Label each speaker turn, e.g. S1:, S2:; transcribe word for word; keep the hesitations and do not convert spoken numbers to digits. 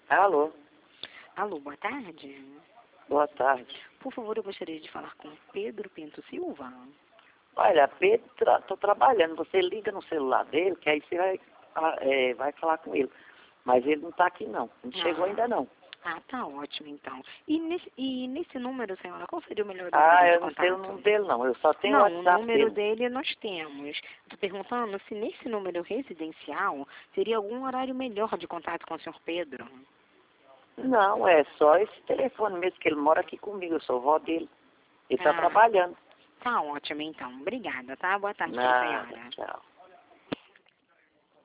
S1: Alô,
S2: Alô, boa tarde.
S1: boa tarde.
S2: Por favor, eu gostaria de falar com Pedro Pinto Silva.
S1: Olha, Pedro, tra tô trabalhando. Você liga no celular dele, que aí você vai, ah, é, vai falar com ele. Mas ele não está aqui, não. Não chegou
S2: Ah,
S1: ainda, não.
S2: ah, tá ótimo, então. E nesse, e nesse número, senhora, qual seria o melhor
S1: Ah,
S2: número de
S1: eu não sei o
S2: contato?
S1: número dele, não. Eu só tenho o
S2: Não, o
S1: WhatsApp
S2: número
S1: dele.
S2: dele nós temos. Estou perguntando se nesse número residencial teria algum horário melhor de contato com o senhor Pedro.
S1: Não, é só esse telefone mesmo, que ele mora aqui comigo. Eu sou vó dele. Ele está
S2: Ah,
S1: trabalhando.
S2: tá ótimo, então. Obrigada, tá? Boa tarde para a
S1: Nada,
S2: senhora.
S1: tchau.